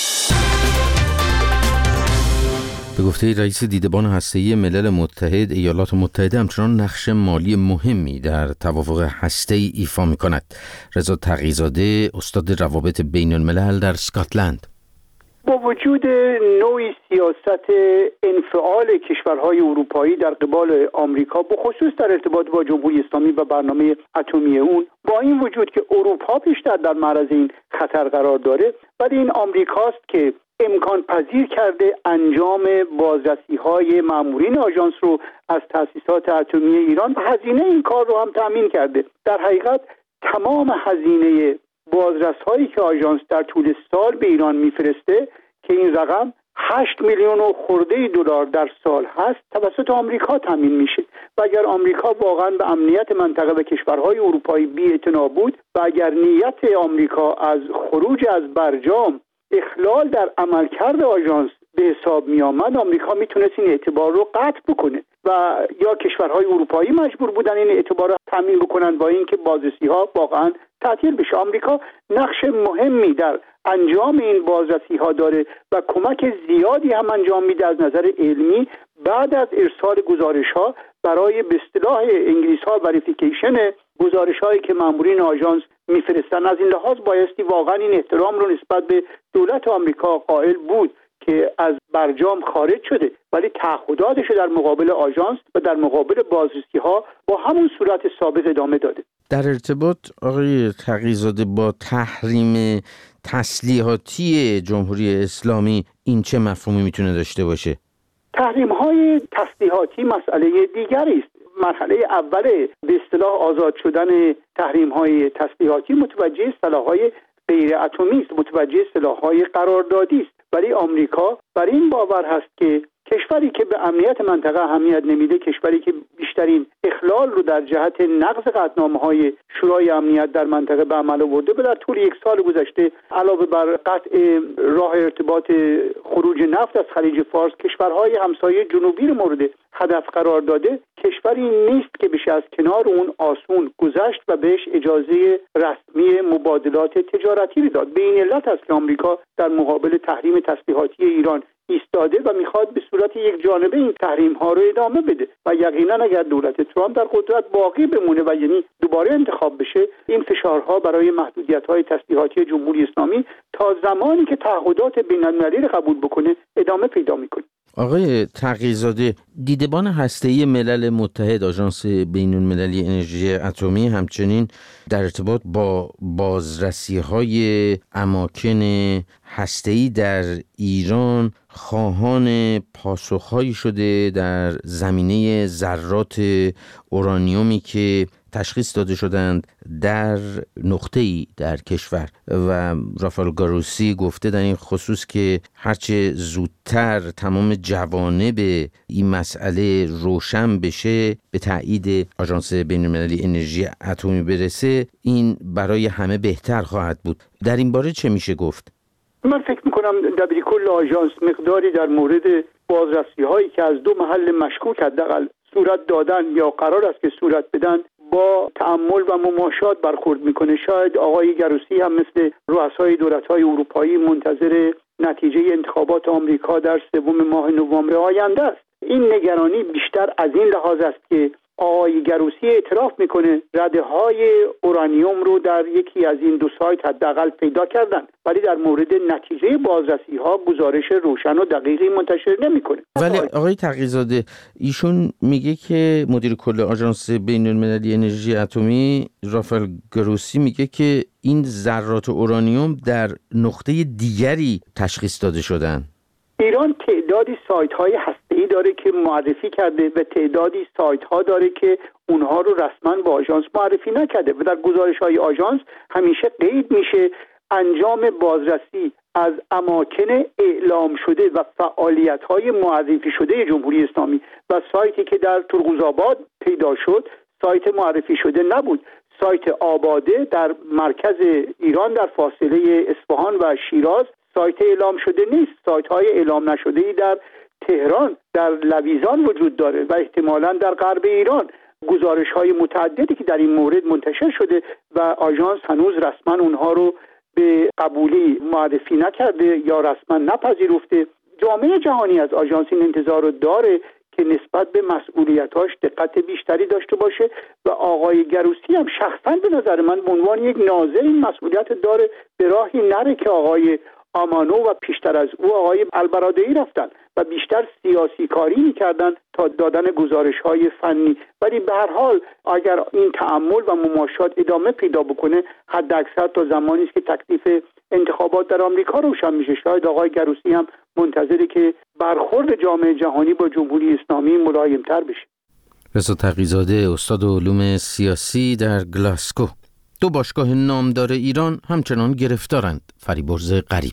به گفته رئیس دیدبان هسته‌ای ملل متحد، ایالات متحده همچنان نقش مالی مهمی در توافق هسته‌ای ایفا می‌کند. رضا تقی‌زاده، استاد روابط بین‌الملل در اسکاتلند: با وجود نوعی سیاست انفعال کشورهای اروپایی در قبال آمریکا، به خصوص در ارتباط با جمهوری اسلامی و برنامه اتمی اون، با این وجود که اروپا بیشتر در معرض این خطر قرار داره، ولی این آمریکاست که امکان پذیر کرده انجام بازرسی‌های مامورین آژانس رو از تأسیسات اتمی ایران و هزینه این کار رو هم تأمین کرده. در حقیقت تمام هزینه بازرس‌هایی که آژانس در طول سال به ایران میفرسته که این رقم هشت میلیون و خورده دلار در سال هست، توسط آمریکا تامین میشه و اگر آمریکا واقعا به امنیت منطقه و کشورهای اروپایی بی‌اعتنا بود و اگر نیت آمریکا از خروج از برجام اخلال در عملکرد آژانس به حساب می آمد، آمریکا میتونست این اعتبار رو قطع بکنه و یا کشورهای اروپایی مجبور بودن این اعتبار رو تامین بکنن با اینکه بازرسی ها واقعا تعطیل بشه. آمریکا نقش مهمی در انجام این بازرسی ها داره و کمک زیادی هم انجام میده از نظر علمی بعد از ارسال گزارش ها برای به اصطلاح انگلیس ها وریفیکیشن گزارش هایی که مامورین آژانس میفرستن. از این لحاظ بایستی واقعا این احترام رو نسبت به دولت آمریکا قائل بود که از برجام خارج شده، ولی تعهداتش در مقابل آژانس و در مقابل بازرسی ها با همون صورت سابق ادامه داده. در ارتباط آقای تقی‌زاده با تحریم تسلیحاتی جمهوری اسلامی، این چه مفهومی میتونه داشته باشه؟ تحریم های تسلیحاتی مسئله دیگری است. مرحله اول به اصطلاح آزاد شدن تحریم های تسلیحاتی متوجه سلاح‌های غیر اتمی است، متوجه سلاح‌های قراردادی است، ولی آمریکا بر این باور هست که کشوری که به امنیت منطقه اهمیت نمیده، کشوری که بیشترین اخلال رو در جهت نقض قطعنامه‌های شورای امنیت در منطقه به عمل آورده و در طول یک سال گذشته علاوه بر قطع راه ارتباط خروج نفت از خلیج فارس، کشورهای همسایه جنوبی رو مورد هدف قرار داده، کشوری نیست که بشه از کنار اون آسون گذشت و بهش اجازه رسمی مبادلات تجارتی داد. به این علت است که آمریکا در مقابل تحریم تسلیحاتی ایران ایستاده و میخواد به صورت یک جانبه این تحریم ها رو ادامه بده و یقینا اگر دولت ترامپ در قدرت باقی بمونه و یعنی دوباره انتخاب بشه، این فشارها برای محدودیت های تسلیحاتی جمهوری اسلامی تا زمانی که تعهدات بین‌المللی رو قبول بکنه ادامه پیدا میکنه. آقای تقی‌زاده، دیدبان هسته‌ای ملل متحد، آژانس بین‌المللی انرژی اتمی، همچنین در ارتباط با بازرسی‌های اماکن هسته‌ای در ایران خواهان پاسخ‌هایی شده در زمینه ذرات اورانیومی که تشخیص داده شدند در نقطه‌ای در کشور و رافائل گروسی گفته در این خصوص که هرچه زودتر تمام جوانب این مسئله روشن بشه، به تایید آژانس بین‌المللی انرژی اتمی برسه، این برای همه بهتر خواهد بود. در این باره چه میشه گفت؟ من فکر میکنم دبیر کل آژانس مقداری در مورد بازرسی هایی که از دو محل مشکوک حداقل صورت دادن یا قرار است که صورت بدن با تأمل و مماشات برخورد میکنه. شاید آقای گروسی هم مثل رؤسای دولت‌های اروپایی منتظر نتیجه انتخابات آمریکا در سوم ماه نوامبر آینده است. این نگرانی بیشتر از این لحاظ است که آقای گروسی اعتراف میکنه رده‌های اورانیوم رو در یکی از این دو سایت حداقل پیدا کردن، ولی در مورد نتیجه بازرسی‌ها گزارش روشن و دقیقی منتشر نمیکنه. ولی آقای تقی‌زاده، ایشون میگه که مدیر کل آژانس بین‌المللی انرژی اتمی رافائل گروسی میگه که این ذرات اورانیوم در نقطه دیگری تشخیص داده شدن. ایران تعدادی سایت‌های هسته‌ای داره که معرفی کرده و تعدادی سایت‌ها داره که اونها رو رسما با آژانس معرفی نکرده و در گزارش‌های آژانس همیشه قید میشه انجام بازرسی از اماکن اعلام شده و فعالیت‌های معرفی شده جمهوری اسلامی و سایتی که در ترقوزآباد پیدا شد سایت معرفی شده نبود. سایت آباده در مرکز ایران در فاصله اصفهان و شیراز سایت اعلام شده نیست. سایت های اعلام نشده ای در تهران، در لویزان وجود داره و احتمالاً در غرب ایران. گزارش های متعددی که در این مورد منتشر شده و آژانس هنوز رسما اونها رو به قبولی معرفی نکرده یا رسما نپذیرفته. جامعه جهانی از آژانس این انتظار رو داره که نسبت به مسئولیتاش دقت بیشتری داشته باشه و آقای گروسی هم شخصا به نظر من به عنوان یک ناظر این مسئولیت داره، به راهی نره که آقای آمانو و پیشتر از او آقای البرادعی رفتن و بیشتر سیاسی کاری میکردن تا دادن گزارش های فنی. ولی به هر حال اگر این تأمل و مماشات ادامه پیدا بکنه، حد اکثر تا زمانی است که تکلیف انتخابات در آمریکا روشن میشه. شاید آقای گروسی هم منتظره که برخورد جامعه جهانی با جمهوری اسلامی ملایم‌تر بشه. رضا تقی‌زاده، استاد علوم سیاسی در گلاسکو. دو باشگاه نامدار ایران همچنان گرفتارند. فریبرز غریب.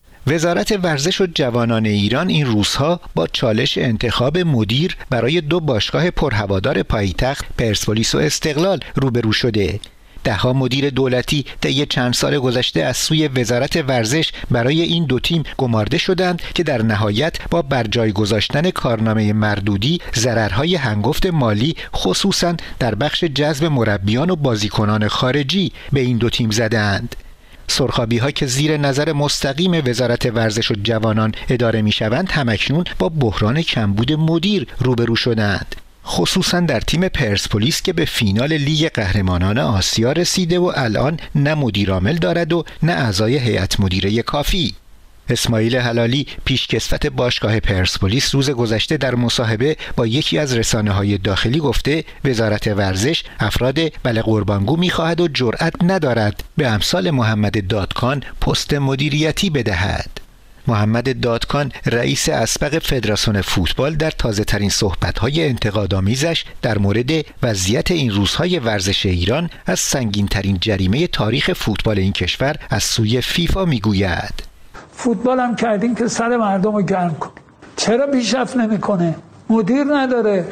وزارت ورزش و جوانان ایران این روزها با چالش انتخاب مدیر برای دو باشگاه پرهوادار پایتخت پرسپولیس و استقلال روبرو شده. دهها مدیر دولتی طی چند سال گذشته از سوی وزارت ورزش برای این دو تیم گمارده شدند که در نهایت با برجای گذاشتن کارنامه مردودی ضررهای هنگفت مالی خصوصاً در بخش جذب مربیان و بازیکنان خارجی به این دو تیم زدند. سرخابی ها که زیر نظر مستقیم وزارت ورزش و جوانان اداره می شوند همکنون با بحران کمبود مدیر روبرو شدند، خصوصا در تیم پرسپولیس که به فینال لیگ قهرمانان آسیا رسیده و الان نه مدیر عامل دارد و نه اعضای هیئت مدیره کافی. اسماعیل حلالی پیشکسوت باشگاه پرسپولیس روز گذشته در مصاحبه با یکی از رسانه‌های داخلی گفته وزارت ورزش افراد بله قربانگو می‌خواهد و جرأت ندارد به امثال محمد دادکان پست مدیریتی بدهد. محمد دادکان رئیس اسبق فدراسیون فوتبال در تازه ترین صحبت‌های انتقادآمیزش در مورد وضعیت این روزهای ورزش ایران از سنگین ترین جریمه تاریخ فوتبال این کشور از سوی فیفا میگوید. فوتبال هم کردیم که سر مردم رو گرم کنیم. چرا پیشرفت نمیکنه؟ مدیر نداره،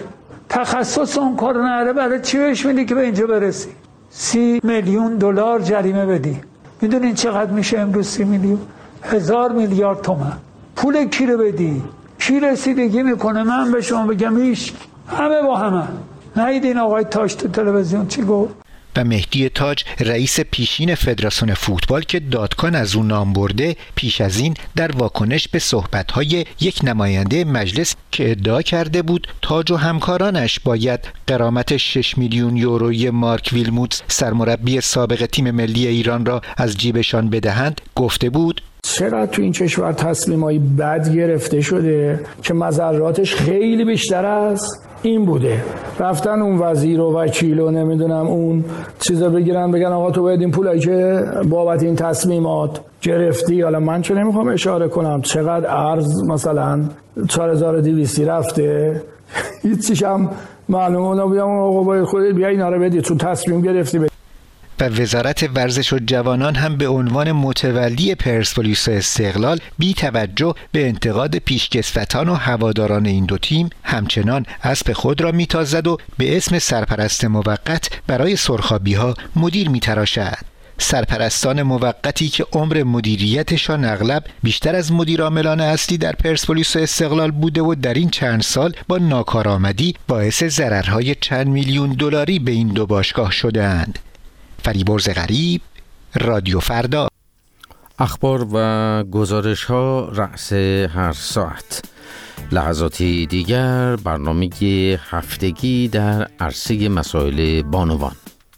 تخصص اون کار نداره، برای چی بهش میدی که به اینجا برسی؟ سی میلیون دلار جریمه بدی. میدونین چقدر میشه امروز سی میلیون؟ هزار میلیارد تومان. پول کی رو بدی؟ کی رسیدگی میکنه؟ من به شما بگم ایش همه با همه. ندیدین آقای تاج تو تلویزیون چی گفت؟ و مهدی تاج رئیس پیشین فدراسیون فوتبال که دادکان از اون نام برده پیش از این در واکنش به صحبت‌های یک نماینده مجلس که ادعا کرده بود تاج و همکارانش باید غرامت شش میلیون یورویی مارک ویلموتس سرمربی سابق تیم ملی ایران را از جیبشان بدهند گفته بود چقدر تو این کشور تصمیمای بد گرفته شده که مضراتش خیلی بیشتر از این بوده. رفتن اون وزیر و وکیل و نمیدونم اون چیزا بگیرن بگن آقا تو باید این پولایی که بابت این تصمیمات گرفتی، حالا من چه نمیخوام اشاره کنم چقدر ارز مثلا چهار هزار و دویست رفته، هیچیش هم معلومه. اونا بیام آقا باید خودت بیا اینا رو بدی، تو تصمیم گرفتی بدی. و وزارت ورزش و جوانان هم به عنوان متولی پرسپولیس و استقلال بی توجه به انتقاد پیشکسوتان و هواداران این دو تیم همچنان اسب خود را میتازد و به اسم سرپرست موقت برای سرخابی‌ها مدیر میتراشد. سرپرستان موقتی که عمر مدیریتشان اغلب بیشتر از مدیرعاملان اصلی در پرسپولیس و استقلال بوده و در این چند سال با ناکارآمدی باعث ضررهای چند میلیون دلاری به این دو باشگاه شده‌اند. فریبرز غریب، رادیو فردا. اخبار و گزارش ها رأس هر ساعت. لحظاتی دیگر برنامه هفتگی در عرصه مسائل بانوان.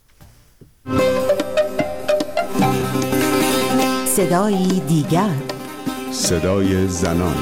صدای دیگر، صدای زنان.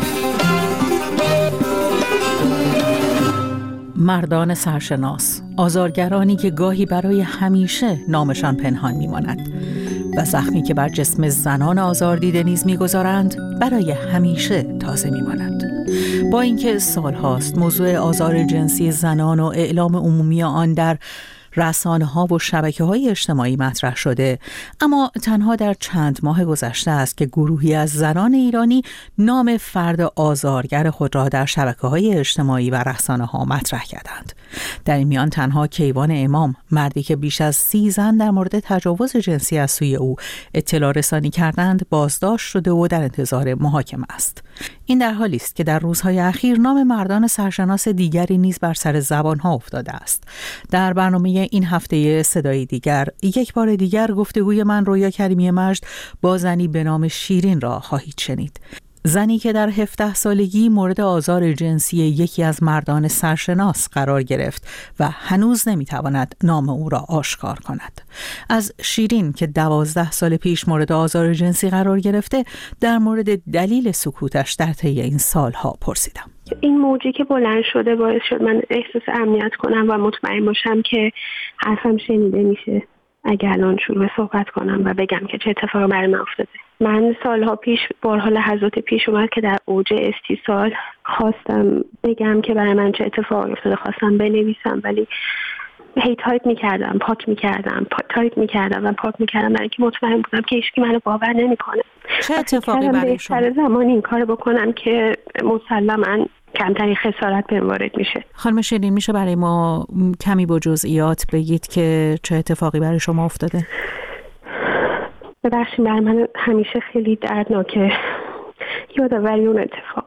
مردان سرشناس، آزارگرانی که گاهی برای همیشه نامشان پنهان می‌ماند و زخمی که بر جسم زنان آزاردیده نیز می‌گذارند برای همیشه تازه می‌مانند. با اینکه سال‌هاست موضوع آزار جنسی زنان و اعلام عمومی آن در رسانه‌ها و شبکه‌های اجتماعی مطرح شده، اما تنها در چند ماه گذشته است که گروهی از زنان ایرانی نام فرد آزارگر خود را در شبکه‌های اجتماعی و رسانه‌ها مطرح کردند. در این میان تنها کیوان امام، مردی که بیش از سی زن در مورد تجاوز جنسی از سوی او اطلاع رسانی کردند، بازداشت شده و در انتظار محاکمه است. این در حالی است که در روزهای اخیر نام مردان سرشناس دیگری نیز بر سر زبان‌ها افتاده است. در برنامه این هفته صدای دیگر یک بار دیگر گفتگوی من رویا کریمی مجد با زنی به نام شیرین را خواهید شنید. زنی که در هفده سالگی مورد آزار جنسی یکی از مردان سرشناس قرار گرفت و هنوز نمیتواند نام او را آشکار کند. از شیرین که دوازده سال پیش مورد آزار جنسی قرار گرفته در مورد دلیل سکوتش در طی این سالها پرسیدم. این موجی که بلند شده باعث شد من احساس امنیت کنم و مطمئن باشم که حرفم شنیده میشه اگر الان شروع به صحبت کنم و بگم که چه اتفاقی برای من افتاده. من سالها پیش بارها لحظات پیش اومد که در اوج استیصال خواستم بگم که برای من چه اتفاقی افتاده، خواستم بنویسم ولی هی تایپ میکردم پاک میکردم تایپ میکردم و پاک میکردم برای اینکه مطمئن بودم که هیچکی منو باور نمیکنه. چه اتفاقی برای شما؟ بهتر زمانی این کارو بکنم که مسلماً کمتری خسارت بهم وارد میشه. خانم شیرین، میشه برای ما کمی با جزئیات بگید که چه اتفاقی برای شما افتاده؟ ببخشید، برای من همیشه خیلی دردناکه یادآوری اون اتفاق.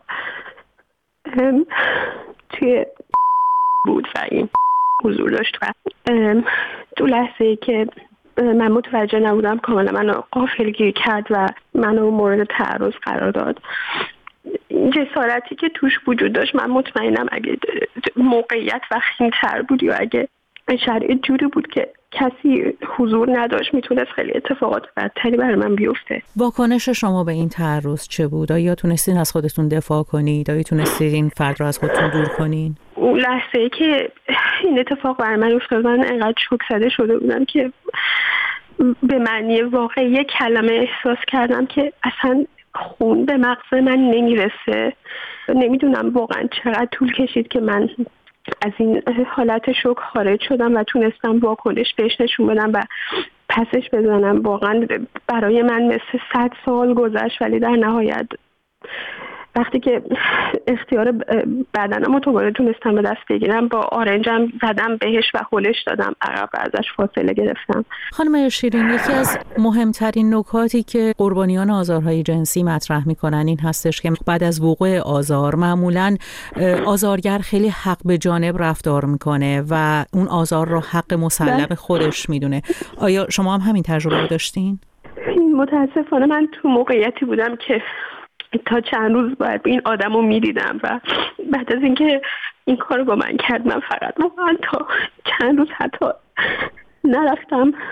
توی بود و این حضور داشت و تو لحظه‌ای که من متوجه نبودم کاملا منو غافلگیر کرد و منو مورد تعرض قرار داد. جسارتی که توش وجود داشت، من مطمئنم اگه موقعیت وخیم‌تر بود یا اگه شرایط جوری بود که کسی حضور نداشت میتونست خیلی اتفاقات بدتری برای من بیفته. واکنش شما به این تعرض چه بود؟ آیا تونستین از خودتون دفاع کنید؟ آیا تونستین این فرد رو از خودتون دور کنین؟ اون لحظه‌ای که این اتفاق برای من افتاد من انقدر شوک زده شده بودم که به معنی واقعی یک کلمه احساس کردم که اصلا خون به مغز من نمیرسه. نمیدونم واقعا چقدر طول کشید که من از این حالت شوک خارج شدم و تونستم واکنش بهش نشون بدم و پسش بزنم. واقعا برای من مثل صد سال گذشت، ولی در نهایت وقتی که اختیار بدنم رو دوباره تونستم به دست بگیرم با آرنجم زدم بهش و هلش دادم عقب و ازش فاصله گرفتم. خانم شیرین، یکی از مهمترین نکاتی که قربانیان آزارهای جنسی مطرح میکنن این هستش که بعد از وقوع آزار معمولاً آزارگر خیلی حق به جانب رفتار میکنه و اون آزار رو حق مسلم خودش میدونه. آیا شما هم همین تجربه رو داشتین؟ متاسفانه من تو موقعیتی بودم که تا چند روز باید این آدم رو میدیدم و بعد از اینکه این کار رو با من کرد من فقط واقعا تا چند روز حتی نرفتم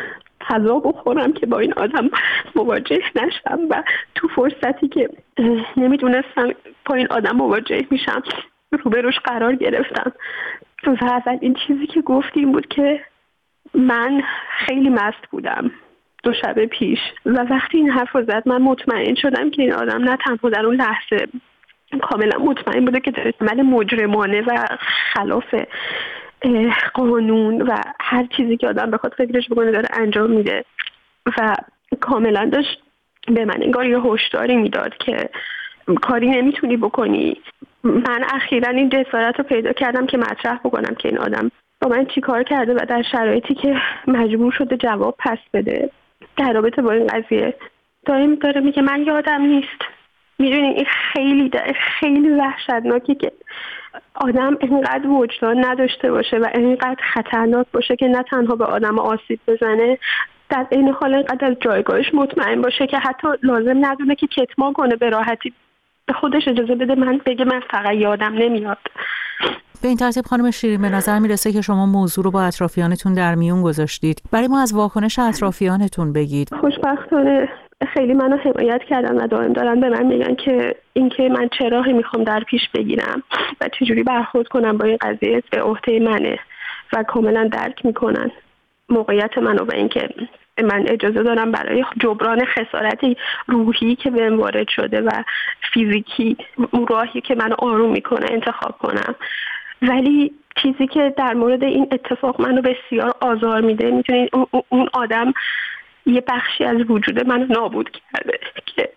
غذا بخورم که با این آدم مواجه نشم و تو فرصتی که نمیدونستم با این آدم مواجه میشم روبروش قرار گرفتم. و اول این چیزی که گفتیم بود که من خیلی مست بودم دو شب پیش و وقتی این حرف رو زد من مطمئن شدم که این آدم نه تنها در اون لحظه کاملا مطمئن بوده که داره عمل مجرمانه و خلاف قانون و هر چیزی که آدم بخواد فکرش بکنه داره انجام میده و کاملا داشت به من انگار یه هشداری میداد که کاری نمیتونی بکنی. من اخیراً این جسارت رو پیدا کردم که مطرح بکنم که این آدم با من چی کار کرده و در شرایطی که مجبور شده جواب پس بده در رابطه با این قضیه دائم داره میگه من یادم نیست. میدونی این خیلی خیلی وحشتناکه که آدم اینقدر وجدان نداشته باشه و اینقدر خطرناک باشه که نه تنها به آدم آسیب بزنه، در این حال اینقدر از جایگاهش مطمئن باشه که حتی لازم ندونه که کتمان کنه، به راحتی به خودش اجازه بده من بگه من فقط یادم نمیاد. به این ترتیب خانم شیرین به نظر میرسه که شما موضوع رو با اطرافیانتون در میون گذاشتید. برای ما از واکنش اطرافیانتون بگید. خوشبختانه خیلی منو حمایت کردن و دائم دارن به من میگن که اینکه من چه راهی میخوام در پیش بگیرم و چجوری برخورد کنم با این قضیه به عهده منه و کاملا درک میکنن موقعیت منو و اینکه من اجازه دارم برای جبران خسارتی روحی که بهم وارد شده و فیزیکی اون راهی که منو آروم میکنه انتخاب کنم. ولی چیزی که در مورد این اتفاق منو بسیار آزار میده، میتونید اون آدم یه بخشی از وجود منو نابود کرده که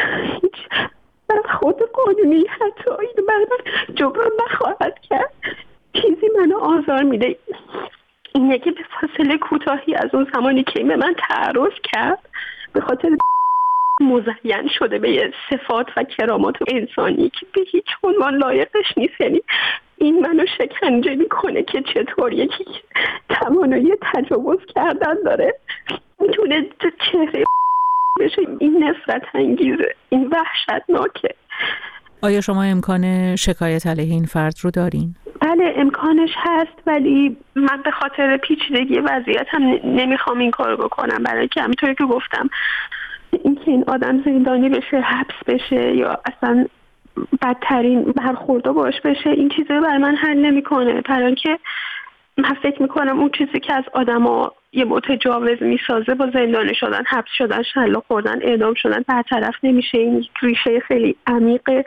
خود قانونی حتی این من جبران نخواهد کرد. چیزی منو آزار میده اینه که به فاصله کوتاهی از اون زمانی که به من تعرض کرد به خاطر مزین شده به یه صفات و کرامات انسانی که به هیچ عنوان لایقش نیست. یعنی این منو شکنجه میکنه که چطور یکی توانایی تجاوز کردن داره میتونه چهره بشه. این نفرت انگیزه، این وحشتناکه. آیا شما امکان شکایت علیه این فرد رو دارین؟ بله امکانش هست، ولی من به خاطر پیچیدگی وضعیتم نمیخوام این کار بکنم، برای که همینطوری که گفتم اینکه این آدم زندانی بشه، حبس بشه یا اصلا بدترین برخوردا باش بشه، این چیزا برای من حل نمیکنه. برای اینکه من فکر میکنم اون چیزی که از آدما یه متجاوز میسازه با زندانی شدن، حبس شدن، شلاق خوردن، اعدام شدن برطرف نمیشه. این ریشه خیلی عمیق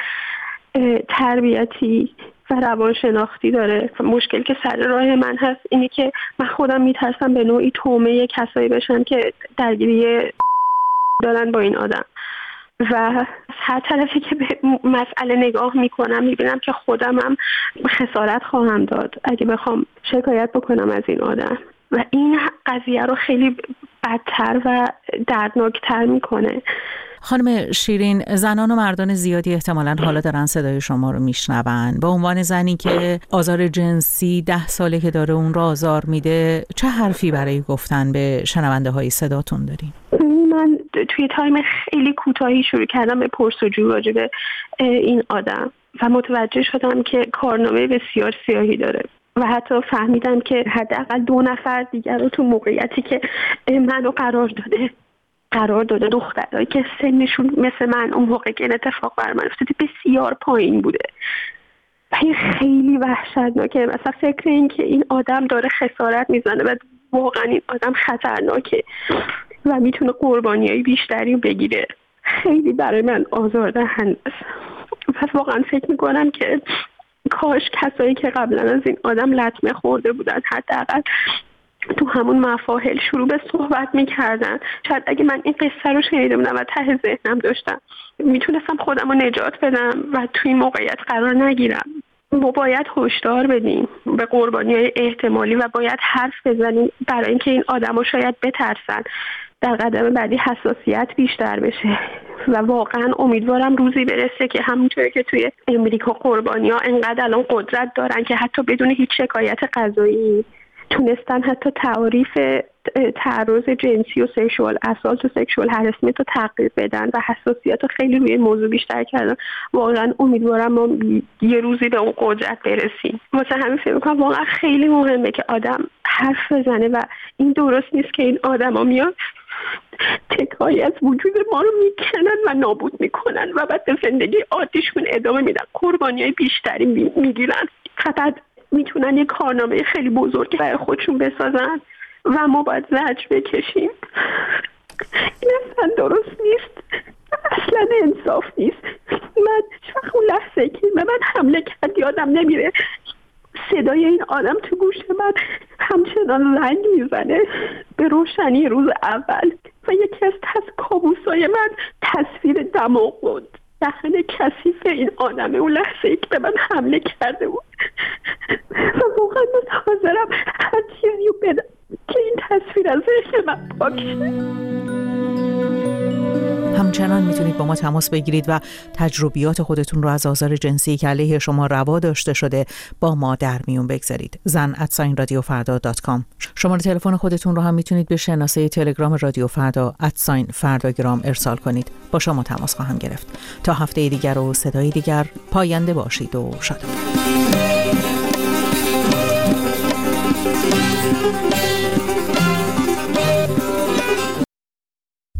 تربیتی و روانشناختی داره. مشکل که سر راه من هست اینه که من خودم میترسم به نوعی تومه کسایی بشم که درگیری دارن با این آدم و هر طرفی که به مسئله نگاه میکنم میبینم که خودم هم خسارت خواهم داد اگه بخوام شکایت بکنم از این آدم و این قضیه رو خیلی بدتر و دردناکتر میکنه. خانم شیرین، زنان و مردان زیادی احتمالاً حالا دارن صدای شما رو میشنون. به عنوان زنی که آزار جنسی ده ساله که داره اون رو آزار میده، چه حرفی برای گفتن به شنونده های صداتون دارین؟ من توی تایم خیلی کوتاهی شروع کردم به پرسجو راجع به این آدم و متوجه شدم که کارنامه بسیار سیاهی داره و حتی فهمیدم که حداقل دو نفر دیگر رو تو موقعیتی که منو قرار داده قرار داده دخترایی که سنشون مثل من اون موقع که این اتفاق بر من افتاده بسیار پایین بوده و این خیلی وحشتناکه. مثلا فکر این که این آدم داره خسارت میزنه و واقعا این آدم خطرناکه و میتونه قربانیای بیشتری بگیره خیلی برای من آزاردهنده است. پس واقعا فکر میکنم که کاش کسایی که قبلا از این آدم لطمه خورده بودن حداقل تو همون مفاهل شروع به صحبت میکردن. شاید اگه من این قصه رو شنیده بودم و ته ذهنم داشتم میتونستم خودم رو نجات بدم و توی این موقعیت قرار نگیرم. ما باید هشدار بدیم به قربانی‌های احتمالی و باید حرف بزنیم برای اینکه این آدم‌ها شاید بترسن، در قدم بعدی حساسیت بیشتر بشه و واقعا امیدوارم روزی برسه که همونطوری که توی امریکا قربانی‌ها انقدر الان قدرت دارن که حتی بدون هیچ شکایت قضایی تونستن حتی تعاریف تعرض جنسی و سکشوال اسالت و سکشوال هراسمنت رو تغییر بدن و حساسیت رو خیلی روی موضوع بیشتر کردن. واقعا امیدوارم ما یه روزی به اون قدرت برسیم. واسه همین فکر می‌کنم واقعا خیلی مهمه که آدم حرف بزنه و این درست نیست که این آدما میان تکایی از وجود ما رو میکنن و نابود میکنن و بعد به زندگی عادیشون ادامه میدن، قربانیای بیشتری میگیرن. فقط میتونن یه کارنامه خیلی بزرگی برای خودشون بسازن و ما باید زجر بکشیم. این اصلا درست نیست، اصلا انصاف نیست. من وقت اون لحظه که به من حمله کرد یادم نمیره صدای این آدم تو گوش من همچنان رنگ میزنه به روشنی روز اول و یکی از تز کابوسای من تصویر دماغ بود، دهن کثیف این آدم اون لحظه ای که به من حمله کرده بود و واقعا من حاضرم هر چیزی رو بدم که این تصویر از ذهن من پاک شه. همچنان میتونید با ما تماس بگیرید و تجربیات خودتون رو از آزار جنسی که علیه شما روا داشته شده با ما در میون بگذارید. زن ات ساین رادیو فردا دات کام. شماره تلفن خودتون رو هم میتونید به شناسه تلگرام رادیو فردا ات ساین فرداگرام ارسال کنید. با شما تماس خواهم گرفت. تا هفته دیگر و صدای دیگر پاینده باشید و شاد باشید.